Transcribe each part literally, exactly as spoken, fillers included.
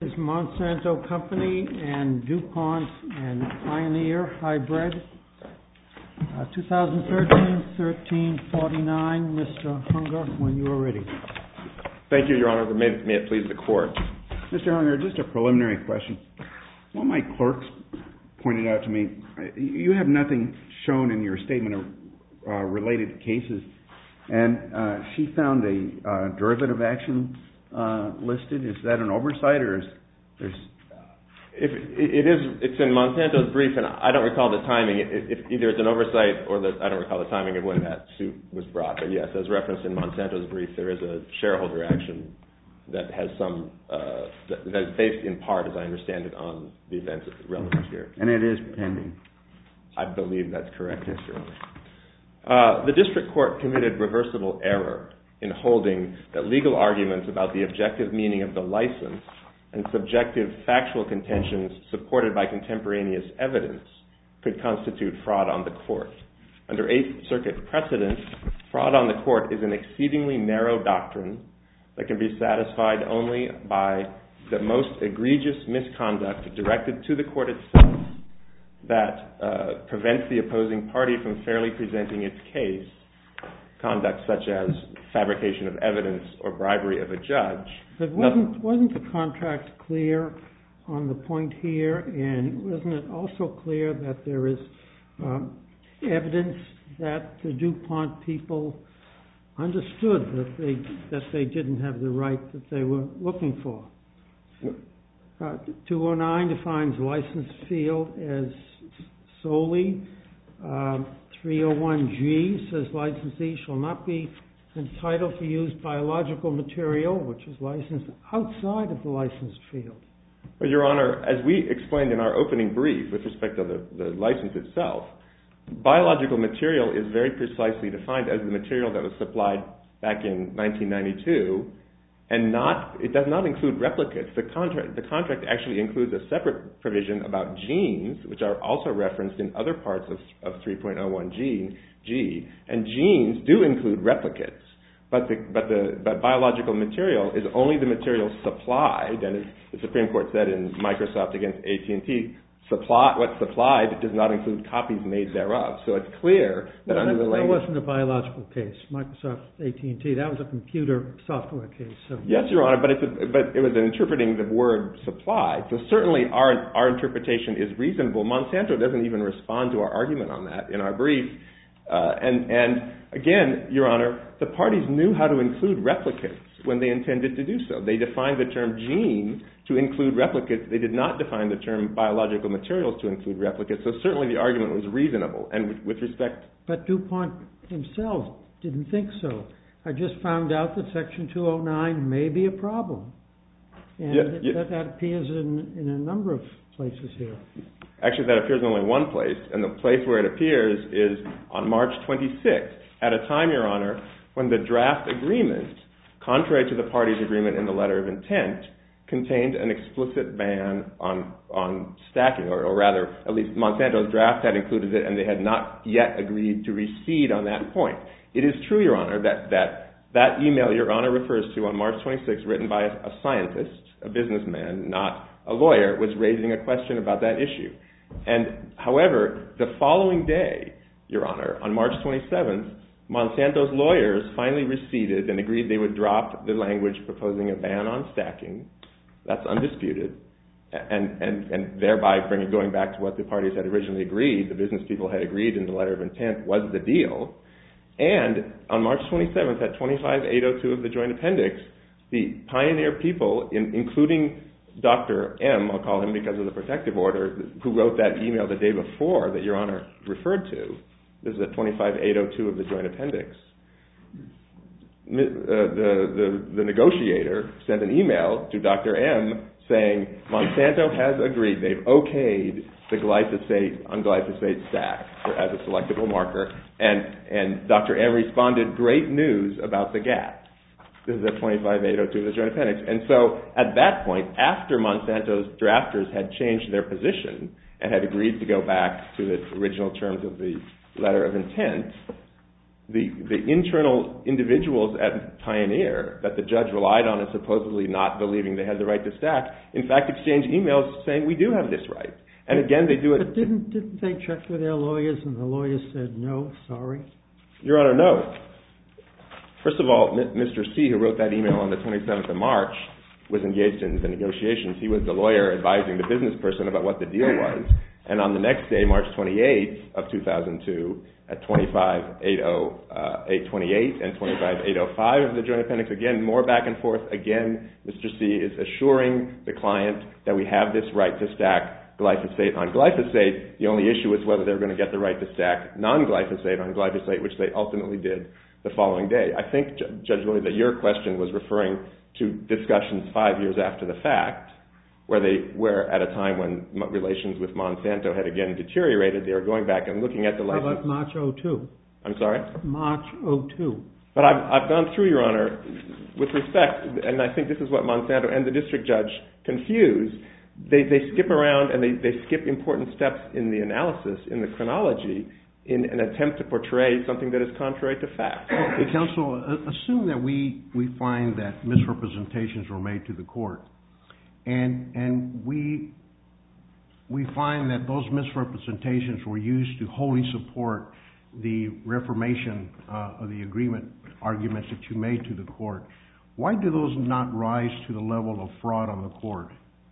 Is Monsanto Company and DuPont and Pioneer Hybrid, uh, twenty thirteen thirteen forty-nine. Mister Hunger, when you are ready. Thank you, Your Honor. May, may it please the Court. Mister Hunger, just a preliminary question. One of my clerks pointed out to me, you have nothing shown in your statement of uh, related cases, and uh, she found a uh, derivative action Uh, listed. Is that an oversight, or is there's? If it is, it's in Monsanto's brief, and I don't recall the timing. If, if either it's an oversight or the, I don't recall the timing of when that suit was brought. But yes, as referenced in Monsanto's brief, there is a shareholder action that has some uh, that, that is based in part, as I understand it, on the events relevant here. And it is pending. I believe that's correct, yes, Your Honor. Uh, the district court committed reversible error in holding that legal arguments about the objective meaning of the license and subjective factual contentions supported by contemporaneous evidence could constitute fraud on the court. Under Eighth Circuit precedent, fraud on the court is an exceedingly narrow doctrine that can be satisfied only by the most egregious misconduct directed to the court itself that uh, prevents the opposing party from fairly presenting its case, conduct such as fabrication of evidence or bribery of a judge. But wasn't, wasn't the contract clear on the point here, and wasn't it also clear that there is um, evidence that the DuPont people understood that they that they didn't have the right that they were looking for? Uh, two oh nine defines license field as solely. Um, three oh one G says licensee shall not be entitled to use biological material which is licensed outside of the licensed field. Well, Your Honor, as we explained in our opening brief with respect to the, the license itself, biological material is very precisely defined as the material that was supplied back in nineteen ninety-two, and not it does not include replicates. The contract the contract actually includes a separate provision about genes, which are also referenced in other parts of, of three point oh one G, G, and genes do include replicates, but the but the but biological material is only the material supplied, and as the Supreme Court said in Microsoft against A T and T, supply what's supplied does not include copies made thereof. So it's clear that well, under that, the language... That wasn't a biological case, Microsoft A T and T. That was a computer software case. So. Yes, Your Honor, but it's a, but it was interpreting the word supplied. So certainly our our interpretation is reasonable. Monsanto doesn't even respond to our argument on that in our brief. Uh, and and again, Your Honor, the parties knew how to include replicates when they intended to do so. They defined the term gene to include replicates. They did not define the term biological materials to include replicates. So certainly the argument was reasonable. And with, with respect... But DuPont themselves didn't think so. I just found out that Section two oh nine may be a problem. And yeah, that, yeah. that, that appears in, in a number of places here. Actually, that appears in only one place. And the place where it appears is on March twenty-sixth, at a time, Your Honor, when the draft agreement, contrary to the parties' agreement in the letter of intent, contained an explicit ban on on stacking, or, or rather, at least Monsanto's draft had included it, and they had not yet agreed to recede on that point. It is true, Your Honor, that that, that email Your Honor refers to on March twenty-sixth, written by a, a scientist, a businessman, not a lawyer, was raising a question about that issue. And however, the following day, Your Honor, on March twenty-seventh, Monsanto's lawyers finally receded and agreed they would drop the language proposing a ban on stacking. That's undisputed. And, and, and thereby bringing, going back to what the parties had originally agreed, the business people had agreed in the letter of intent was the deal. And on March twenty-seventh, at twenty-five eight oh two of the Joint Appendix, the Pioneer people, in, including Doctor M, I'll call him because of the protective order, who wrote that email the day before that Your Honor referred to, this is at twenty-five eight oh two of the Joint Appendix, uh, the, the, the negotiator sent an email to Doctor M saying Monsanto has agreed, they've okayed the glyphosate on glyphosate stack as a selectable marker, and, and Doctor M responded, great news about the gap. This is at twenty-five eight oh two of the Joint Appendix. And so at that point, after Monsanto's drafters had changed their position and had agreed to go back to the original terms of the letter of intent, the, the internal individuals at Pioneer that the judge relied on as supposedly not believing they had the right to stack, in fact, exchange emails saying we do have this right. And again, they do it... But didn't, didn't they check with their lawyers and the lawyers said, no, sorry? Your Honor, no. First of all, Mister C, who wrote that email on the twenty-seventh of March, was engaged in the negotiations. He was the lawyer advising the business person about what the deal was. And on the next day, March twenty-eighth of two thousand two, at twenty-five eight twenty-eight and twenty-five eight oh five of the Joint Appendix, again, more back and forth. Again, Mister C is assuring the client that we have this right to stack glyphosate on glyphosate. The only issue is whether they're going to get the right to stack non-glyphosate on glyphosate, which they ultimately did the following day. I think, Judge Lloyd, that your question was referring to discussions five years after the fact, where they were at a time when relations with Monsanto had again deteriorated. They were going back and looking at the license. How about March oh two? I'm sorry? March oh two. But I've, I've gone through, Your Honor, with respect, and I think this is what Monsanto and the district judge confuse. They, they skip around and they, they skip important steps in the analysis, in the chronology, in an attempt to portray something that is contrary to fact. Hey, counsel, assume that we, we find that misrepresentations were made to the court, and and we we find that those misrepresentations were used to wholly support the reformation uh, of the agreement arguments that you made to the court. Why do those not rise to the level of fraud on the court?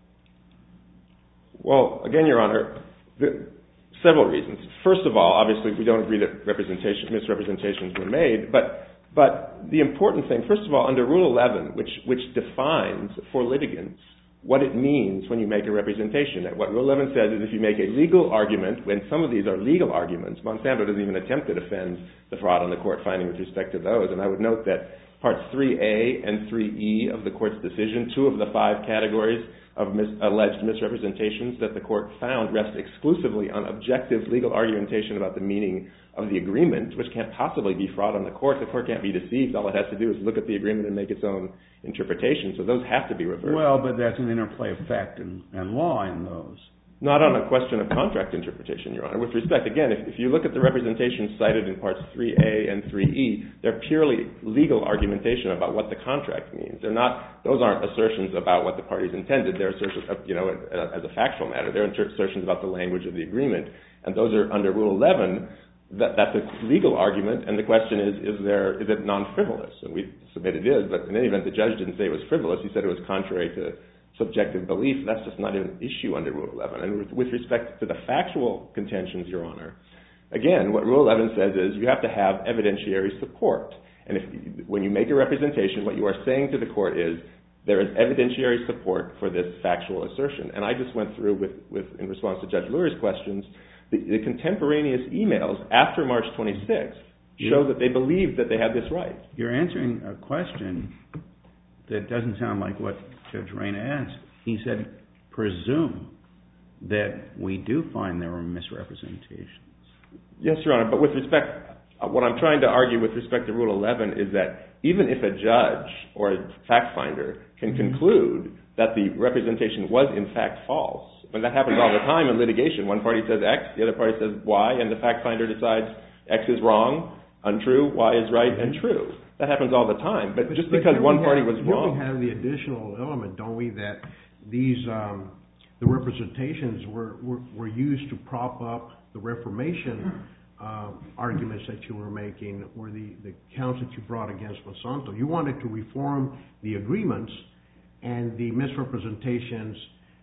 Well, again, Your Honor, the, several reasons. First of all, obviously, we don't agree that representation, misrepresentations were made, but but the important thing, first of all, under Rule eleven, which which defines for litigants what it means when you make a representation. What Rule eleven says is if you make a legal argument, when some of these are legal arguments, Monsanto doesn't even attempt to defend the fraud on the court finding with respect to those. And I would note that Parts three A and three E of the court's decision, two of the five categories of mis- alleged misrepresentations that the court found rest exclusively on objective legal argumentation about the meaning of the agreement, which can't possibly be fraud on the court. The court can't be deceived. All it has to do is look at the agreement and make its own interpretation. So those have to be reversed. Well, but that's an interplay of fact and, and law in those. Not on a question of contract interpretation, Your Honor. With respect, again, if, if you look at the representations cited in Parts three A and three E, they're purely legal argumentation about what the contract means. They're not; those aren't assertions about what the parties intended. They're assertions, of, you know, as a factual matter. They're assertions about the language of the agreement, and those are under Rule eleven. That, that's a legal argument, and the question is: is there is it non-frivolous? And we submit it is, but in any event, the judge didn't say it was frivolous. He said it was contrary to subjective belief. That's just not an issue under Rule eleven. And with, with respect to the factual contentions, Your Honor, again, what Rule eleven says is you have to have evidentiary support. And if when you make a representation, what you are saying to the court is there is evidentiary support for this factual assertion. And I just went through with, with in response to Judge Lurie's questions, the, the contemporaneous emails after March twenty-sixth show that they believed that they had this right. You're answering a question that doesn't sound like what Judge Reyna asked. He said, presume that we do find there were misrepresentations. Yes, Your Honor, but with respect, what I'm trying to argue with respect to Rule eleven is that even if a judge or a fact finder can conclude that the representation was in fact false, and that happens all the time in litigation, one party says X, the other party says Y, and the fact finder decides X is wrong, untrue, Y is right, and true. That happens all the time. But, but just because but one have, party was wrong. Here we have the additional element, don't we, that these um, the representations were, were, were used to prop up the Reformation uh, arguments that you were making, or the, the counts that you brought against Monsanto. You wanted to reform the agreements, and the misrepresentations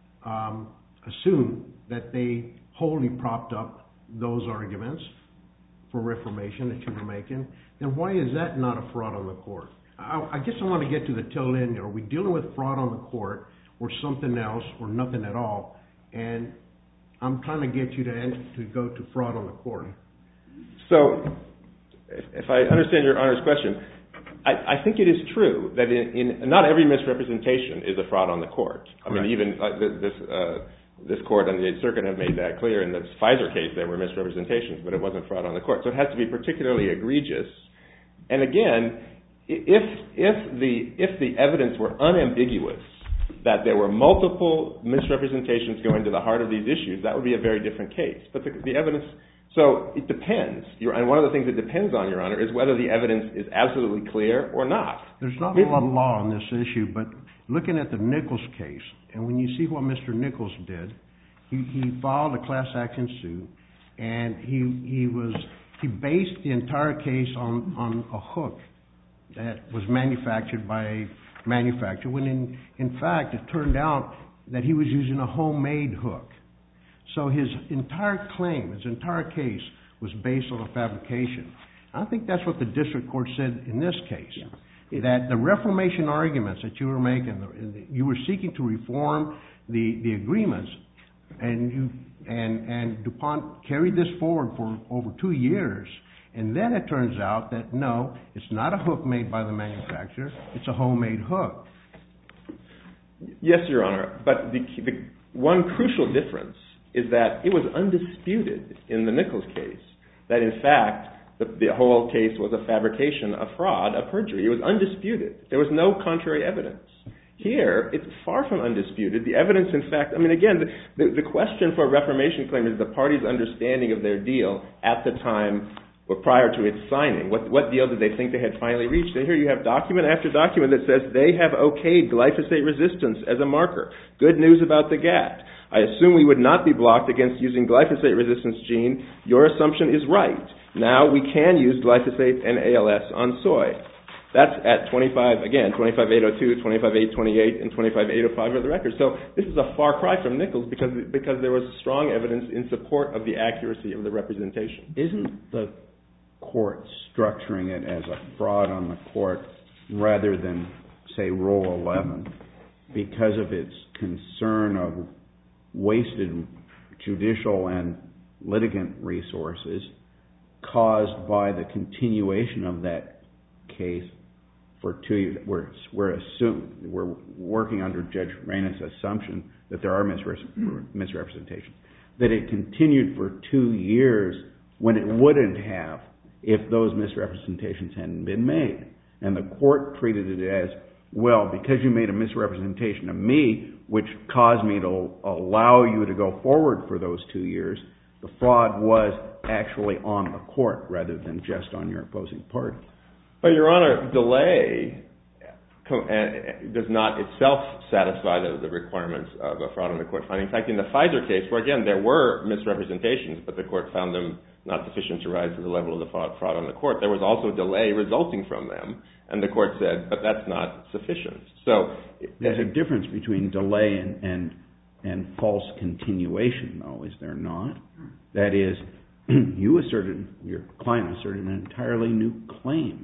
um, assume that they wholly propped up those arguments for reformation that you were making. Then why is that not a fraud on the court? I, I guess I want to get to the tail end. Are we dealing with fraud on the court, or something else, or nothing at all? And I'm trying to get you to end, to go to fraud on the court. So, if, if I understand Your Honor's question, I, I think it is true that in, in not every misrepresentation is a fraud on the court. I mean, even uh, this uh, this court and the Circuit have made that clear. In the Pfizer case, there were misrepresentations, but it wasn't fraud on the court. So it has to be particularly egregious. And again, if if the if the evidence were unambiguous that there were multiple misrepresentations going to the heart of these issues, that would be a very different case. But the, the evidence So it depends. And one of the things it depends on, Your Honor, is whether the evidence is absolutely clear or not. There's not a lot of law on this issue, but looking at the Nichols case, and when you see what Mister Nichols did, he, he filed a class action suit, and he he was he based the entire case on, on a hook that was manufactured by a manufacturer, when in, in fact it turned out that he was using a homemade hook. So his entire claim, his entire case, was based on a fabrication. I think that's what the district court said in this case, yeah. that the reformation arguments that you were making, you were seeking to reform the, the agreements, and you and and DuPont carried this forward for over two years, and then it turns out that no, it's not a hook made by the manufacturer, it's a homemade hook. Yes, Your Honor, but the, the one crucial difference is that it was undisputed in the Nichols case that, in fact, the, the whole case was a fabrication, a fraud, a perjury. It was undisputed. There was no contrary evidence. Here, it's far from undisputed. The evidence, in fact, I mean, again, the, the, the question for a reformation claim is the party's understanding of their deal at the time or prior to its signing. What, what deal did they think they had finally reached? And here you have document after document that says they have okayed glyphosate resistance as a marker. Good news about the G A T. I assume we would not be blocked against using glyphosate resistance gene. Your assumption is right. Now we can use glyphosate and A L S on soy. That's at twenty-five, again, twenty-five eight oh two, twenty-five eight twenty-eight, and twenty-five eight oh five of the record. So this is a far cry from Nichols because, because there was strong evidence in support of the accuracy of the representation. Isn't the court structuring it as a fraud on the court rather than, say, Rule eleven because of its concern of wasted judicial and litigant resources caused by the continuation of that case for two years? We're, we're, assume, we're working under Judge Reyna's assumption that there are misre- misrepresentations, that it continued for two years when it wouldn't have if those misrepresentations hadn't been made. And the court treated it as, well, because you made a misrepresentation of me, which caused me to allow you to go forward for those two years, the fraud was actually on the court rather than just on your opposing party. But, Your Honor, delay does not itself satisfy the, the requirements of a fraud on the court finding. In fact, in the Pfizer case, where, again, there were misrepresentations, but the court found them not sufficient to rise to the level of the fraud, fraud on the court, there was also delay resulting from them, and the court said, but that's not sufficient. So there's a difference between delay and, and, and false continuation, though, is there not? That is, you asserted, your client asserted an entirely new claim.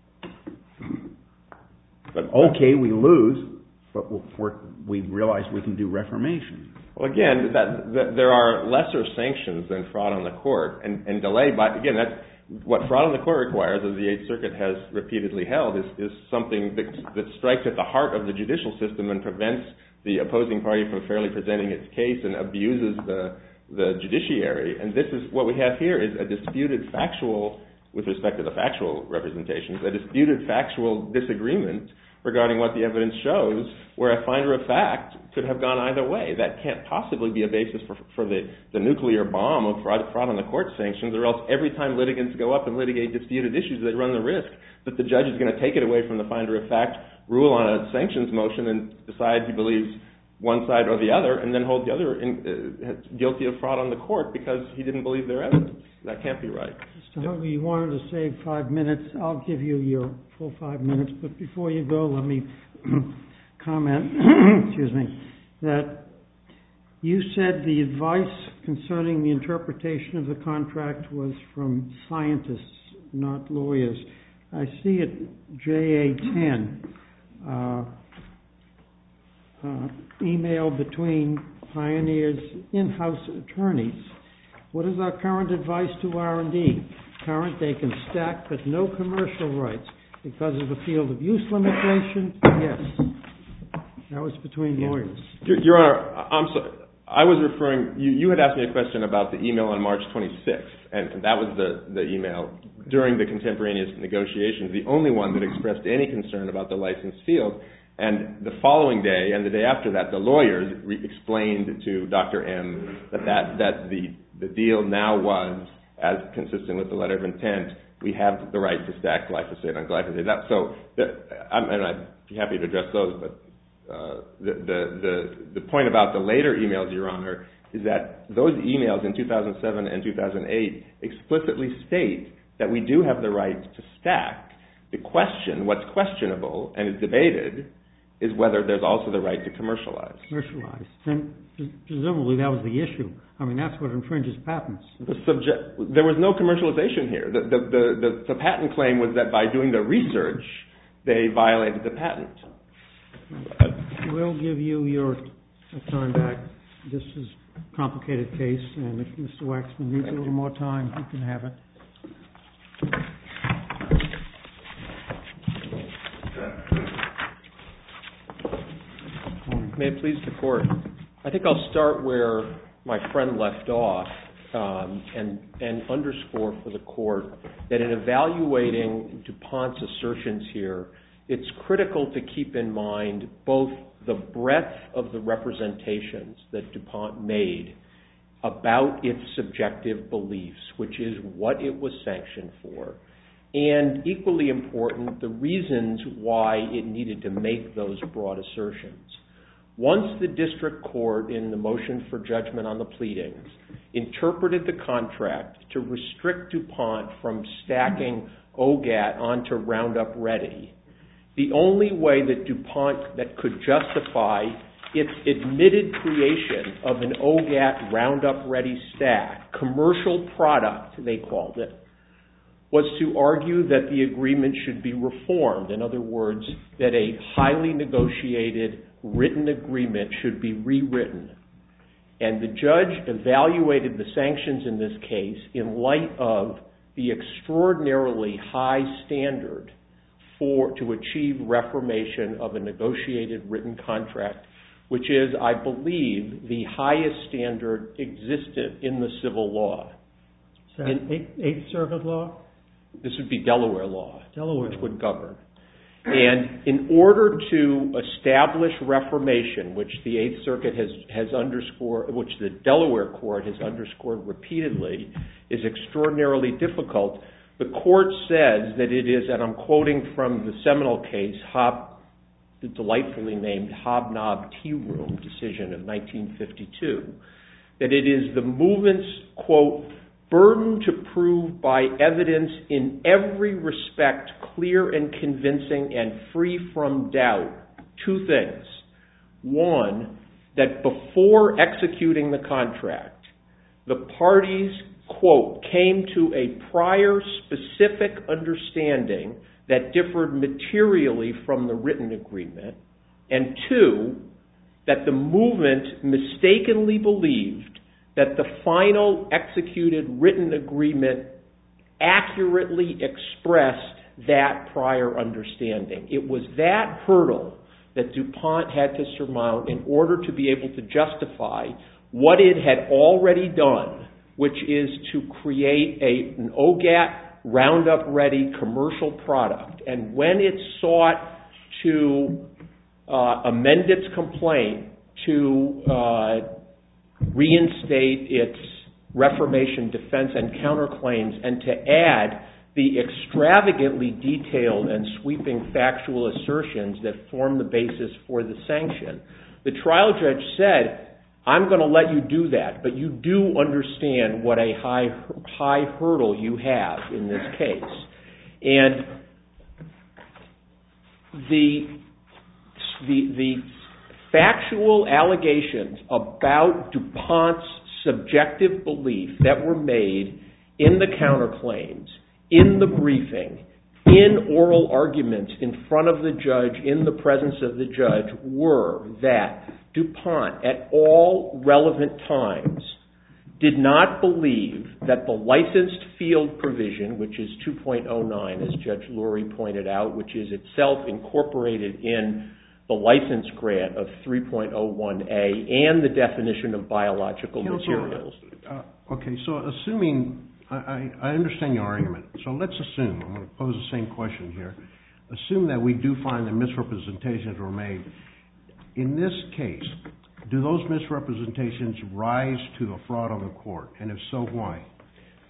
But okay, we lose, but we're, we realize we can do reformation. Well, again, that, that there are lesser sanctions than fraud on the court, and, and delay, by, again, that's what fraud on the court requires, as the Eighth Circuit has repeatedly held, is, is something that, that strikes at the heart of the judicial system and prevents the opposing party from fairly presenting its case and abuses the, the judiciary. And this is, what we have here is a disputed factual, with respect to the factual representations, a disputed factual disagreement regarding what the evidence shows, where a finder of fact could have gone either way. That can't possibly be a basis for, for the, the nuclear bomb of fraud, fraud on the court sanctions, or else every time litigants go up and litigate disputed issues, they run the risk that the judge is going to take it away from the finder of fact, rule on a sanctions motion, and decide he believes one side or the other, and then hold the other in, uh, guilty of fraud on the court because he didn't believe their evidence. That can't be right. Mister Hughley, you wanted to save five minutes. I'll give you your full five minutes, but before you go, let me comment, excuse me, that you said the advice concerning the interpretation of the contract was from scientists, not lawyers. I see at J A ten, uh, uh, email between Pioneer's in-house attorneys. What is our current advice to R and D? Current, they can stack, but no commercial rights. Because of the field of use limitation, yes. That was between yeah. lawyers. Your, Your Honor, I'm sorry. I was referring, you, you had asked me a question about the email on March twenty-sixth, and, and that was the, the email during the contemporaneous negotiations, the only one that expressed any concern about the licensed field. And the following day and the day after that, the lawyers re- explained to Doctor M that, that, that the, the deal now was as consistent with the letter of intent, we have the right to stack glyphosate on glyphosate. That, so, the, I'm, and I'd be happy to address those, but uh, the, the, the, the point about the later emails, Your Honor, is that those emails in two thousand seven and two thousand eight explicitly state that we do have the right to stack. The question, what's questionable and is debated, is whether there's also the right to commercialize. Commercialize. Then presumably that was the issue. I mean, that's what infringes patents. The subject, there was no commercialization here. The, the, the, the, the patent claim was that by doing the research, they violated the patent. We'll give you your time back. This is a complicated case, and if Mister Waxman needs a little more time, he can have it. May it please the Court. I think I'll start where my friend left off um, and, and underscore for the Court that in evaluating DuPont's assertions here, it's critical to keep in mind both the breadth of the representations that DuPont made about its subjective beliefs, which is what it was sanctioned for, and equally important, the reasons why it needed to make those broad assertions. Once the district court, in the motion for judgment on the pleadings, interpreted the contract to restrict DuPont from stacking O G A T onto Roundup Ready, the only way that DuPont that could justify its admitted creation of an O G A T Roundup Ready stack, commercial product they called it, was to argue that the agreement should be reformed. In other words, that a highly negotiated written agreement should be rewritten. And the judge evaluated the sanctions in this case in light of the extraordinarily high standard for to achieve reformation of a negotiated written contract, which is, I believe, the highest standard existent in the civil law. Is that in, Eighth, Eighth Circuit law? This would be Delaware law, Delaware which law. would govern. And in order to establish reformation, which the Eighth Circuit has, has underscored, which the Delaware court has underscored repeatedly, is extraordinarily difficult, the court says that it is, and I'm quoting from the seminal case, Hob, the delightfully named Hobnob Tea Room decision of nineteen fifty-two, that it is the movement's, quote, burden to prove by evidence in every respect clear and convincing and free from doubt two things. One, that before executing the contract, the parties, quote, came to a prior specific understanding that differed materially from the written agreement, and two, that the movement mistakenly believed that the final executed written agreement accurately expressed that prior understanding. It was that hurdle that DuPont had to surmount in order to be able to justify what it had already done, which is to create a, an O G A T Roundup Ready commercial product. And when it sought to uh, amend its complaint to uh, reinstate its reformation defense and counterclaims and to add the extravagantly detailed and sweeping factual assertions that form the basis for the sanction, the trial judge said, I'm going to let you do that, but you do understand what a high high hurdle you have in this case. And the the the factual allegations about DuPont's subjective belief that were made in the counterclaims, in the briefing, in oral arguments in front of the judge, in the presence of the judge, were that DuPont, at all relevant times, did not believe that the licensed field provision, which is two point oh nine, as Judge Lurie pointed out, which is itself incorporated in the license grant of three point oh one A and the definition of biological Counsel, materials. Uh, okay, so assuming, I, I, I understand your argument, so let's assume, I'm going to pose the same question here, assume that we do find that misrepresentations were made. In this case, do those misrepresentations rise to a fraud on the court, and if so, why?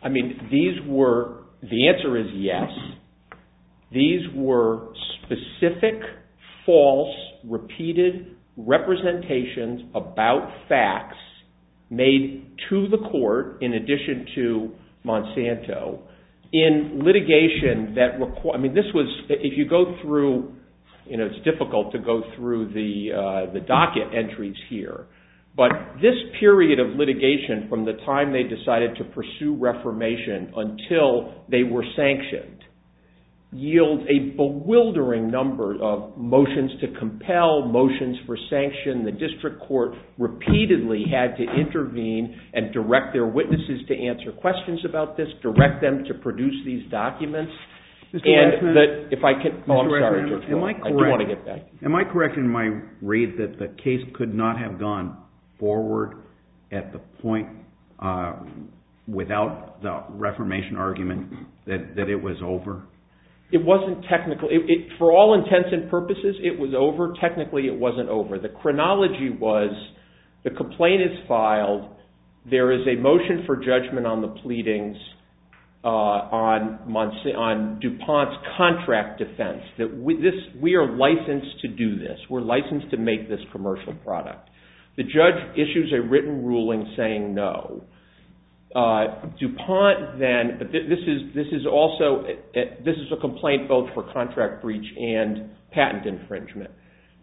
I mean, these were, the answer is yes. These were specific, false, repeated representations about facts made to the court in addition to Monsanto in litigation that require, I mean, this was, if you go through, you know, it's difficult to go through the uh, the docket entries here, but this period of litigation from the time they decided to pursue reformation until they were sanctioned yields a bewildering number of motions to compel, motions for sanction. The district court repeatedly had to intervene and direct their witnesses to answer questions about this, direct them to produce these documents. Mister And Westman, that, if I can, oh, I'm Mister sorry, Westman, Judge am Wall, I I do correct? want to get back. Am I correct in my read that the case could not have gone forward at the point uh, without the Reformation argument that, that it was over? It wasn't technical. It, it, for all intents and purposes, it was over. Technically, it wasn't over. The chronology was the complaint is filed. There is a motion for judgment on the pleadings uh, on, Monsa- on DuPont's contract defense. That we, this, we are licensed to do this. We're licensed to make this commercial product. The judge issues a written ruling saying no. Uh, DuPont then, but th- this is this is also uh, this is a complaint both for contract breach and patent infringement.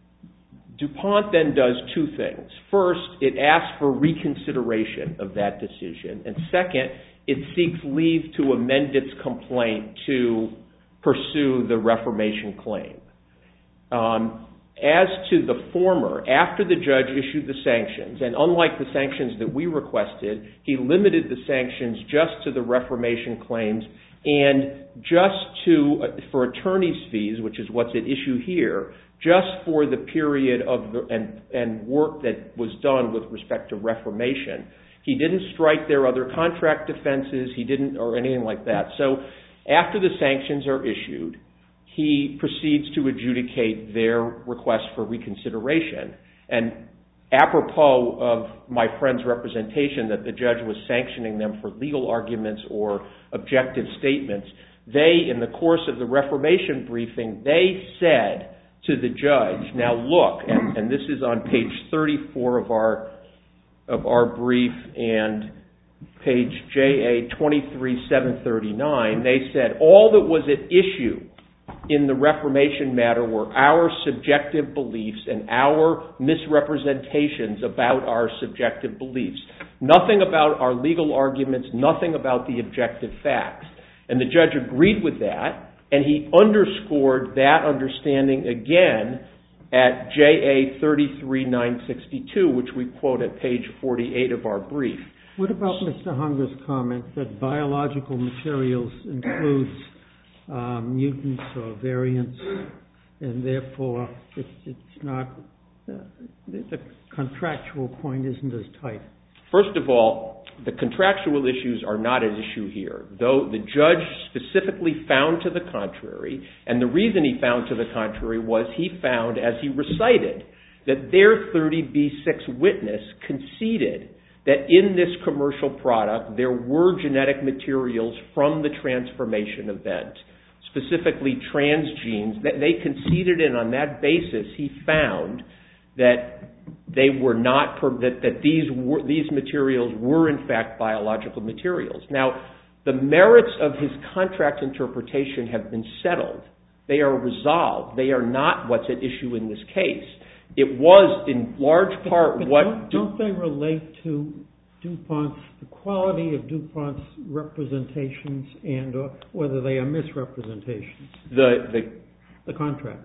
DuPont then does two things. First, it asks for reconsideration of that decision, and second, it seeks leave to amend its complaint to pursue the Reformation claim. Um, As to the former, after the judge issued the sanctions, and unlike the sanctions that we requested, he limited the sanctions just to the Reformation claims and just to, for attorney's fees, which is what's at issue here, just for the period of the, and, and work that was done with respect to Reformation. He didn't strike their other contract defenses, he didn't, or anything like that. So after the sanctions are issued, he proceeds to adjudicate their request for reconsideration. And apropos of my friend's representation that the judge was sanctioning them for legal arguments or objective statements, they, in the course of the Reformation briefing, they said to the judge, now look, and, and this is on page thirty-four of our, of our brief and page J A twenty-three seven thirty-nine, they said all that was at issue in the Reformation matter were our subjective beliefs and our misrepresentations about our subjective beliefs. Nothing about our legal arguments, nothing about the objective facts. And the judge agreed with that, and he underscored that understanding again at J A thirty-three nine sixty-two, which we quote at page forty-eight of our brief. What about Mister Hunger's comment that biological materials includes Um, mutants or variants, and therefore it's, it's not, uh, the, the contractual point isn't as tight? First of all, the contractual issues are not at issue here, though the judge specifically found to the contrary, and the reason he found to the contrary was he found, as he recited, that their thirty B six witness conceded that in this commercial product there were genetic materials from the transformation event, specifically transgenes. They conceded, and on that basis he found that they were not, that, that these were, these materials were in fact biological materials. Now, the merits of his contract interpretation have been settled. They are resolved. They are not what's at issue in this case. It was in large part but what... Don't, don't they relate to DuPont's, the quality of DuPont's representations and or whether they are misrepresentations? The, the, the contract.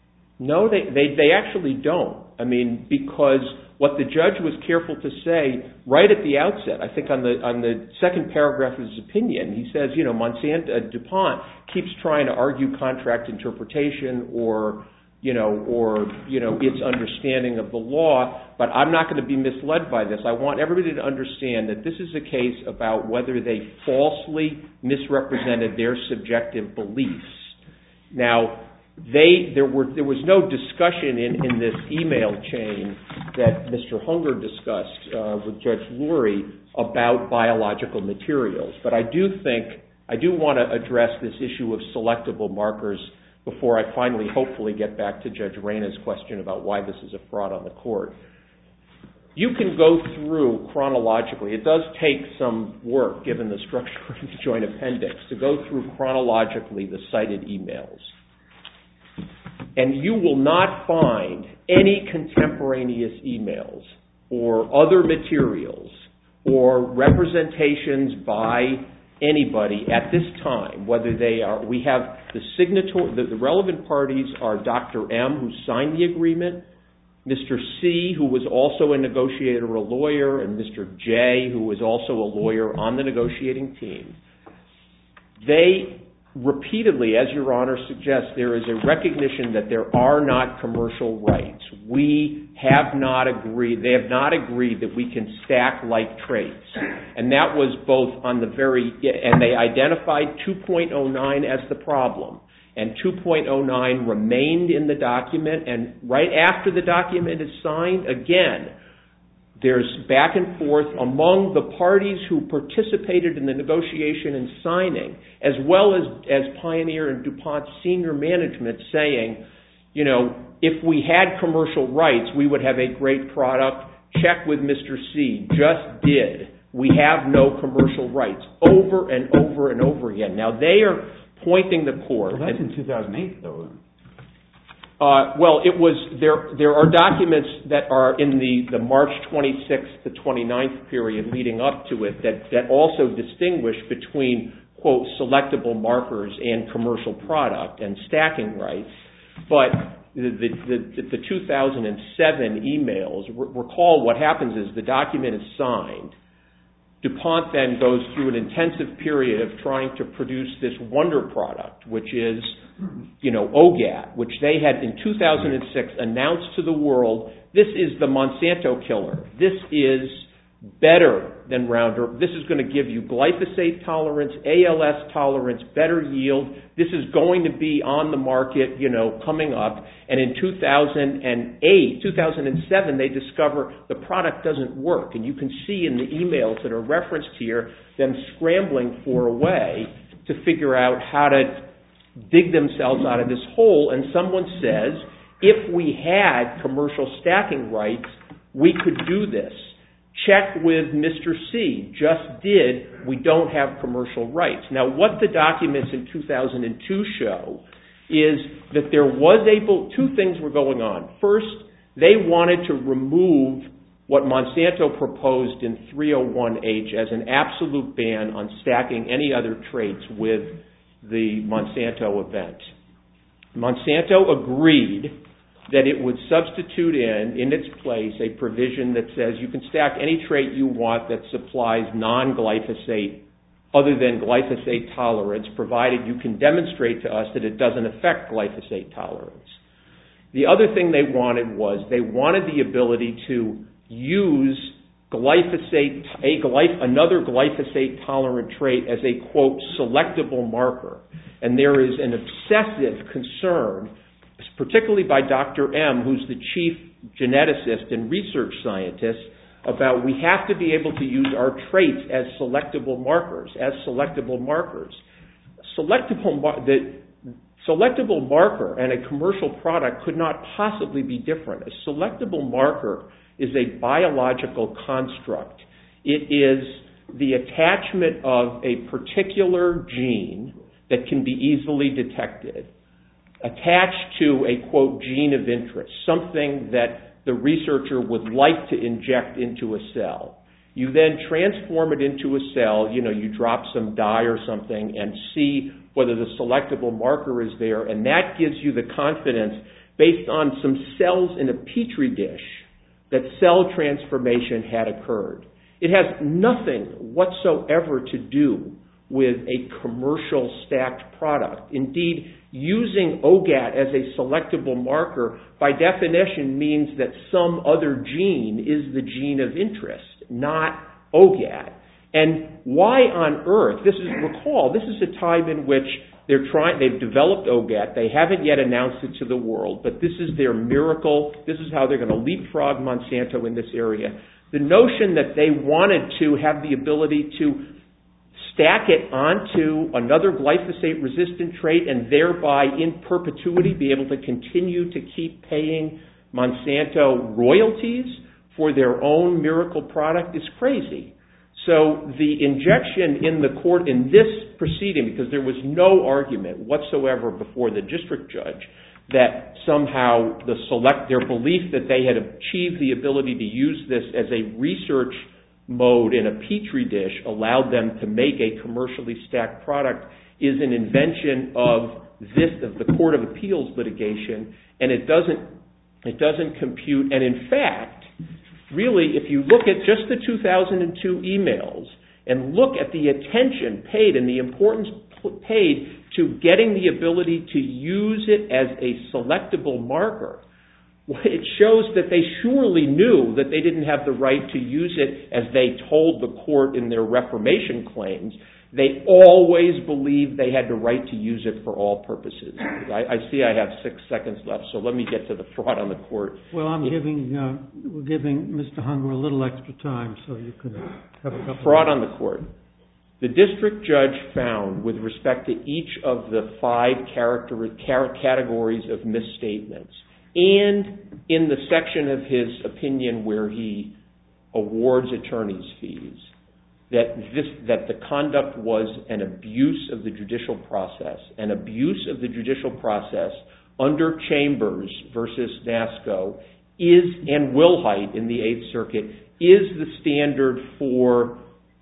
No, they, they, they actually don't. I mean, because what the judge was careful to say right at the outset, I think on the on the second paragraph of his opinion, he says, you know, Monsanto, uh, DuPont keeps trying to argue contract interpretation or, you know, or, you know, its understanding of the law, but I'm not going to be misled by this. I want everybody to understand that this is a case about whether they falsely misrepresented their subjective beliefs. Now, they there were there was no discussion in, in this email chain that Mister Hunger discussed uh, with Judge Lurie about biological materials. But I do think I do want to address this issue of selectable markers before I finally, hopefully, get back to Judge Reyna's question about why this is a fraud on the court. You can go through chronologically. It does take some work, given the structure of the joint appendix, to go through chronologically the cited emails. And you will not find any contemporaneous emails or other materials or representations by anybody at this time, whether they are, we have the signatory, the, the relevant parties are Doctor M, who signed the agreement, Mister C, who was also a negotiator, a lawyer, and Mister J, who was also a lawyer on the negotiating team. They repeatedly, as Your Honor suggests, there is a recognition that there are not commercial rights. We have not agreed, they have not agreed that we can stack like traits. And that was both on the very, and they identified two point oh nine as the problem. And two point oh nine remained in the document, and right after the document is signed, again, there's back and forth among the parties who participated in the negotiation and signing, as well as, as Pioneer and DuPont's senior management saying, you know, if we had commercial rights, we would have a great product. Check with Mister C. Just did. We have no commercial rights. Over and over and over again. Now, they are pointing the court. Well, that's in two thousand eight, though. Uh, well, it was there. There are documents that are in the, the March twenty-sixth to twenty-ninth period leading up to it that, that also distinguish between, quote, selectable markers and commercial product and stacking rights. But the, the, the, the two thousand seven emails, recall what happens is the document is signed. DuPont then goes through an intensive period of trying to produce this wonder product, which is, you know, O G A T, which they had in two thousand six announced to the world, this is the Monsanto killer. This is better than Roundup. This is going to give you glyphosate tolerance, A L S tolerance, better yield. This is going to be on the market, you know, coming up. And in two thousand eight, two thousand seven, they discover the product doesn't work. And you can see in the emails that are referenced here them scrambling for a way to figure out how to dig themselves out of this hole. And someone says, if we had commercial stacking rights, we could do this. Check with Mister C. Just did. We don't have commercial rights. Now, what the documents in two thousand two show is that there was able, two things were going on. First, they wanted to remove what Monsanto proposed in three oh one H as an absolute ban on stacking any other traits with the Monsanto event. Monsanto agreed that it would substitute in, in its place, a provision that says you can stack any trait you want that supplies non-glyphosate other than glyphosate tolerance, provided you can demonstrate to us that it doesn't affect glyphosate tolerance. The other thing they wanted was they wanted the ability to use glyphosate, a glyph, another glyphosate-tolerant trait as a, quote, selectable marker. And there is an obsessive concern, particularly by Doctor M, who's the chief geneticist and research scientist, about we have to be able to use our traits as selectable markers, as selectable markers. Selectable, mar- the selectable marker and a commercial product could not possibly be different. A selectable marker is a biological construct. It is the attachment of a particular gene that can be easily detected, attached to a, quote, gene of interest, something that the researcher would like to inject into a cell. You then transform it into a cell, you know, you drop some dye or something and see whether the selectable marker is there, and that gives you the confidence, based on some cells in a petri dish, that cell transformation had occurred. It has nothing whatsoever to do with a commercial stacked product. Indeed, using O G A T as a selectable marker by definition means that some other gene is the gene of interest, not O G A T. And why on earth, this is, recall, this is a time in which They're trying. They've developed O G A T. They haven't yet announced it to the world, but this is their miracle. This is how they're going to leapfrog Monsanto in this area. The notion that they wanted to have the ability to stack it onto another glyphosate-resistant trait and thereby in perpetuity be able to continue to keep paying Monsanto royalties for their own miracle product is crazy. So the injection in the court in this proceeding, because there was no argument whatsoever before the district judge that somehow the select their belief that they had achieved the ability to use this as a research mode in a petri dish allowed them to make a commercially stacked product is an invention of this of the Court of Appeals litigation, and it doesn't it doesn't compute. And in fact, really, if you look at just the two thousand two emails and look at the attention paid and the importance paid to getting the ability to use it as a selectable marker, it shows that they surely knew that they didn't have the right to use it as they told the court in their reformation claims. They always believed they had the right to use it for all purposes. I, I see I have six seconds left, so let me get to the fraud on the court. Well, I'm giving uh, we're giving Mister Hunger a little extra time, so you can have a couple. Fraud on the court. The district judge found, with respect to each of the five character, categories of misstatements, and in the section of his opinion where he awards attorney's fees, that this that the conduct was an abuse of the judicial process. An abuse of the judicial process under Chambers versus NASCO is, and Wilhite in the Eighth Circuit, is the standard for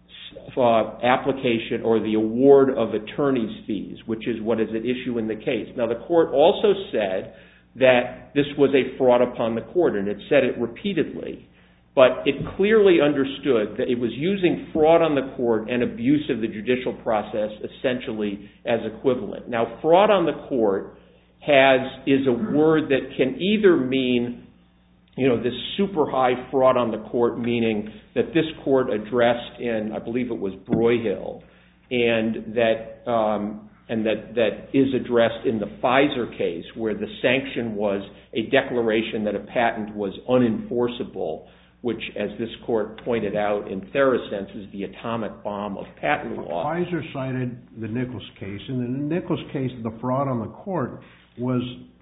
uh, application or the award of attorney's fees, which is what is at issue in the case. Now, the court also said that this was a fraud upon the court, and it said it repeatedly. But it clearly understood that it was using fraud on the court and abuse of the judicial process essentially as equivalent. Now, fraud on the court has is a word that can either mean, you know, this super high fraud on the court, meaning that this court addressed in, I believe it was Broyhill, and that um, and that, that is addressed in the Pfizer case, where the sanction was a declaration that a patent was unenforceable, which, as this court pointed out in Therasense, is the atomic bomb of patent law. Pfizer cited the Nichols case, and in the Nichols case, the fraud on the court was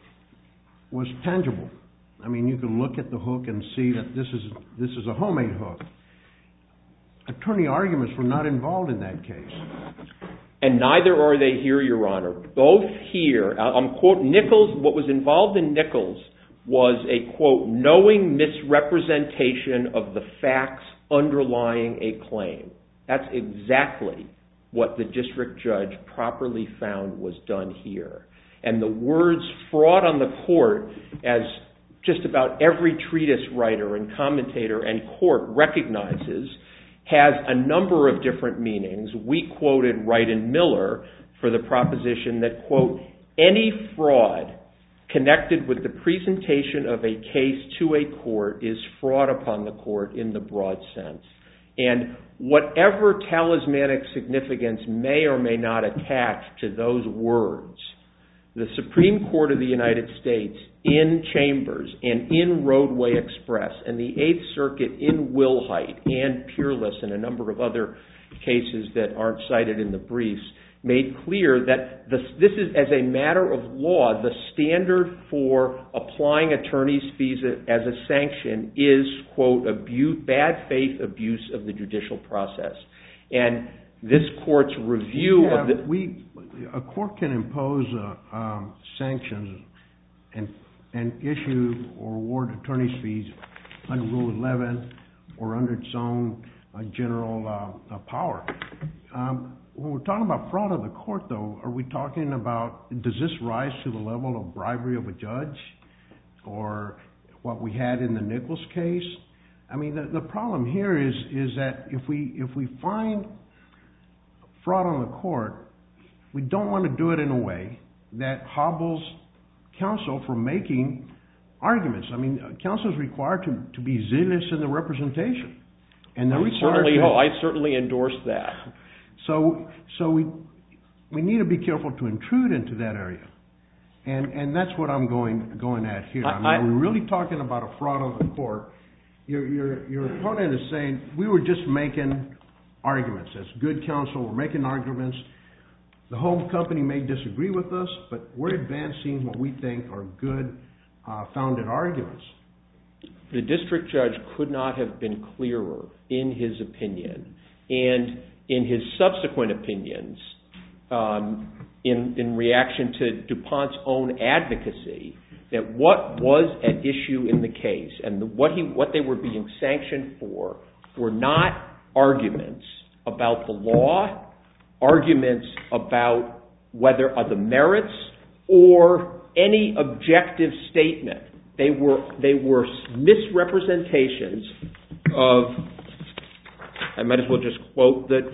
was tangible. I mean, you could look at the hook and see that this is this is a homemade hook. Attorney arguments were not involved in that case. And neither are they here, Your Honor. Both here, I'm quoting Nichols, what was involved in Nichols was a, quote, knowing misrepresentation of the facts underlying a claim. That's exactly what the district judge properly found was done here. And the words fraud on the court, as just about every treatise writer and commentator and court recognizes, has a number of different meanings. We quoted Wright and Miller for the proposition that, quote, any fraud connected with the presentation of a case to a court is fraud upon the court in the broad sense. And whatever talismanic significance may or may not attach to those words, the Supreme Court of the United States in Chambers and in Roadway Express and the Eighth Circuit in Wilhite and Peerless and a number of other cases that aren't cited in the briefs made clear that this, this is, as a matter of law, the standard for applying attorney's fees as a sanction is, quote, abuse, bad faith abuse of the judicial process. And this court's review yeah, of the... We, a court can impose uh, um, sanctions and, and issue or award attorney's fees under Rule eleven or under its own uh, general uh, uh, power. Um, When we're talking about fraud of the court, though, are we talking about, does this rise to the level of bribery of a judge or what we had in the Nichols case? I mean, the, the problem here is is that if we if we find fraud on the court, we don't want to do it in a way that hobbles counsel from making arguments. I mean, counsel is required to, to be zealous in the representation. And they're I required certainly, to, I certainly endorse that. So, so we we need to be careful to intrude into that area. And and that's what I'm going going at here. I mean, I, are we really talking about a fraud on the court? Your your your opponent is saying we were just making arguments. As good counsel, we're making arguments. The home company may disagree with us, but we're advancing what we think are good, uh, founded arguments. The district judge could not have been clearer in his opinion, and in his subsequent opinions, um, in in reaction to DuPont's own advocacy, that what was at issue in the case and the, what he what they were being sanctioned for were not arguments about the law, arguments about whether are the merits or any objective statement. They were they were misrepresentations of. I might as well just quote the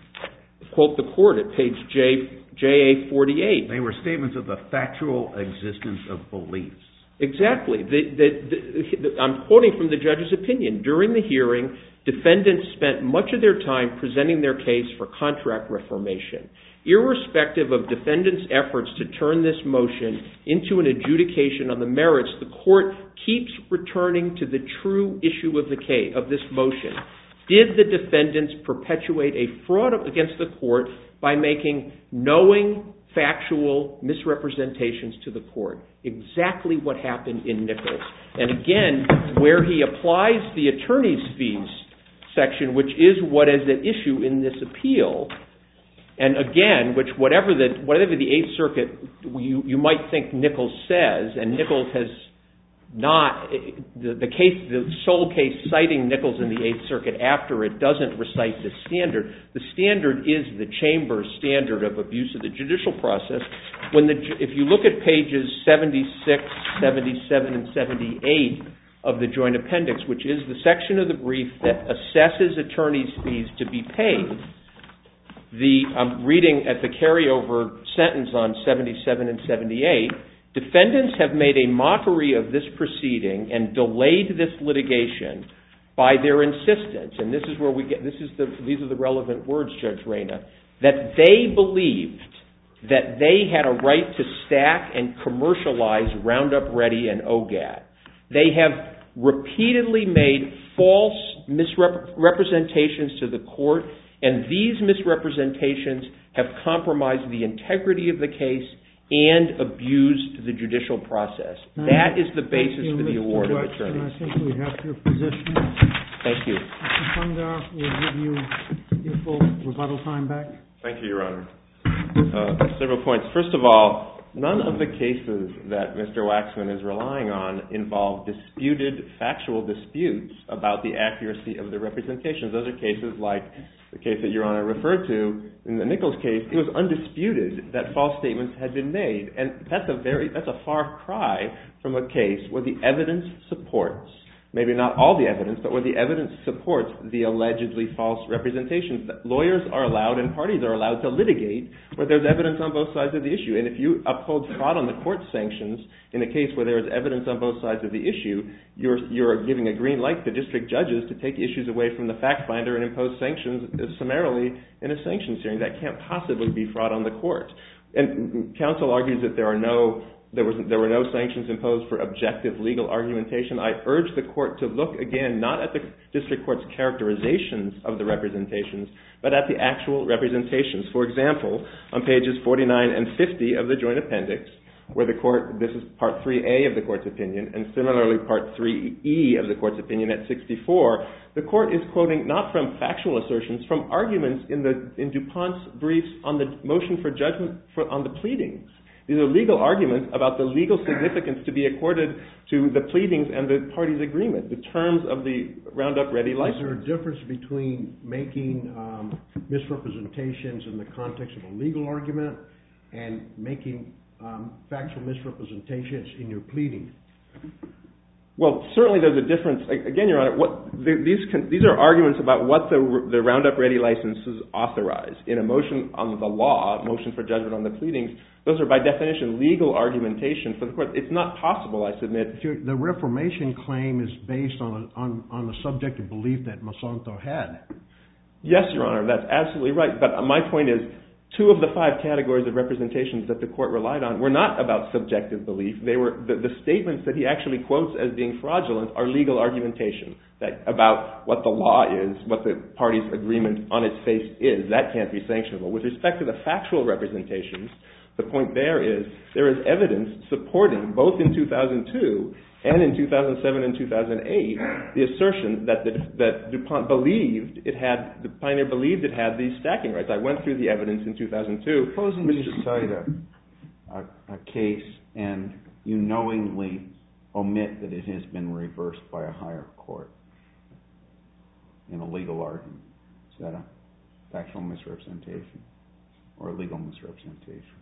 quote the court at page J J A forty-eight. They were statements of the factual existence of beliefs. Exactly. The, the, the, the, I'm quoting from the judge's opinion. During the hearing, defendants spent much of their time presenting their case for contract reformation. Irrespective of defendants' efforts to turn this motion into an adjudication on the merits, the court keeps returning to the true issue of the case, of this motion. Did the defendants perpetuate a fraud against the court by making knowing factual misrepresentations to the court? Exactly what happened in Nichols. And again, where he applies the attorney's fees section, which is what is at issue in this appeal, and again, which whatever the whatever the Eighth Circuit you you might think Nichols says, and Nichols has not the, the case the sole case citing Nichols in the Eighth Circuit after it doesn't recite the standard. The standard is the Chamber's standard of abuse of the judicial process. When the if you look at pages seventy-six, seventy-seven, and seventy-eight of the Joint Appendix, which is the section of the brief that assesses attorney's fees to be paid. The, I'm reading at the carryover sentence on seventy-seven and seventy-eight, defendants have made a mockery of this proceeding and delayed this litigation by their insistence, and this is where we get, this is the, these are the relevant words, Judge Reyna, that they believed that they had a right to stack and commercialize Roundup Ready and O G A D. They have repeatedly made false misrepresentations to the court, and these misrepresentations have compromised the integrity of the case and abused the judicial process. And that is the basis you, for the Mister award Wexler, of attorneys. I think we have your position. Thank you. Mister Fundar, we'll give you your full rebuttal time back. Thank you, Your Honor. Uh, several points. First of all, none of the cases that Mister Waxman is relying on involve disputed factual disputes about the accuracy of the representations. Those are cases like the case that Your Honor referred to. In the Nichols case, it was undisputed that false statements had been made, and that's a very that's a far cry from a case where the evidence supports, maybe not all the evidence, but where the evidence supports the allegedly false representations. Lawyers are allowed and parties are allowed to litigate where there's evidence on both sides of the issue. And if you uphold fraud on the court sanctions in a case where there is evidence on both sides of the issue, you're you're giving a green light to district judges to take issues away from the fact finder and impose sanctions summarily in a sanctions hearing. That can't possibly be fraud on the court. And counsel argues that there are no There, was, there were no sanctions imposed for objective legal argumentation. I urge the court to look again, not at the district court's characterizations of the representations, but at the actual representations. For example, on pages forty-nine and fifty of the Joint Appendix, where the court, this is Part three A of the court's opinion, and similarly Part three E of the court's opinion at sixty-four, the court is quoting not from factual assertions, from arguments in the in DuPont's briefs on the motion for judgment for, on the pleadings. These are legal arguments about the legal significance to be accorded to the pleadings and the parties' agreement, the terms of the Roundup Ready license. Is there a difference between making um, misrepresentations in the context of a legal argument and making um, factual misrepresentations in your pleading? Well, certainly there's a difference. Again, Your Honor, what, the, these can, these are arguments about what the, the Roundup Ready licenses authorize. In a motion on the law, motion for judgment on the pleadings, those are by definition legal argumentation for the court. It's not possible, I submit. The reformation claim is based on a, on, on the subjective belief that Monsanto had. Yes, Your Honor, that's absolutely right. But my point is, two of the five categories of representations that the court relied on were not about subjective belief. They were the, the statements that he actually quotes as being fraudulent are legal argumentation that about what the law is, what the party's agreement on its face is. That can't be sanctionable. With respect to the factual representations, the point there is there is evidence supporting, both in two thousand two and in two thousand seven and two thousand eight, the assertion that the, that DuPont believed it had, the Pioneer believed it had these stacking rights. I went through the evidence in two thousand two. Supposing you cite a, a, a case and you knowingly omit that it has been reversed by a higher court in a legal argument. Is that a factual misrepresentation or a legal misrepresentation?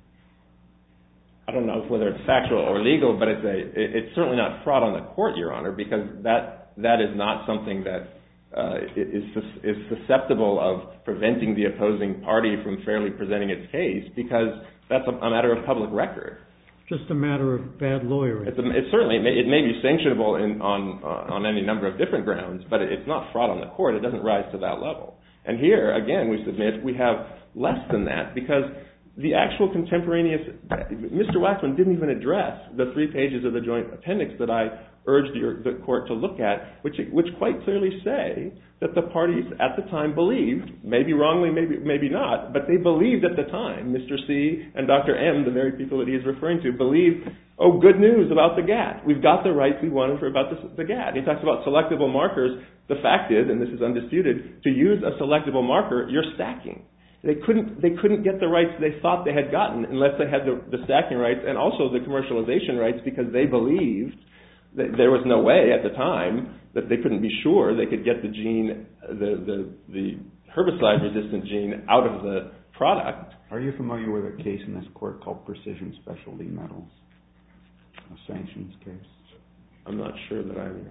I don't know whether it's factual or legal, but it's a it's certainly not fraud on the court, Your Honor, because that that is not something that uh, is is susceptible of preventing the opposing party from fairly presenting its case, because that's a, a matter of public record. Just a matter of bad lawyering. It's, a, it's certainly it may, it may be sanctionable in, on uh, on any number of different grounds, but it, it's not fraud on the court. It doesn't rise to that level. And here, again, we submit we have less than that, because the actual contemporaneous, Mister Waxman didn't even address the three pages of the joint appendix that I urged your, the court to look at, which which quite clearly say that the parties at the time believed, maybe wrongly, maybe maybe not, but they believed at the time, Mister C and Doctor M, the very people that he is referring to, believed, oh, good news about the G A T. We've got the rights we wanted for about the, the G A T. He talks about selectable markers. The fact is, and this is undisputed, to use a selectable marker, you're stacking. They couldn't they couldn't get the rights they thought they had gotten unless they had the, the stacking rights and also the commercialization rights, because they believed that there was no way at the time that they couldn't be sure they could get the gene, the, the, the herbicide-resistant gene out of the product. Are you familiar with a case in this court called Precision Specialty Metals, a sanctions case? I'm not sure that I am.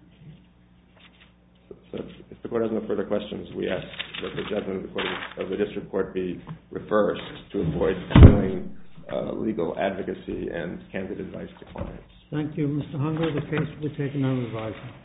So if the court has no further questions, we ask that the judgment of the, court of the district court be reversed to avoid doing uh, legal advocacy and candid advice to clients. Thank you, Mister Hunger. The case will be taken under advisement.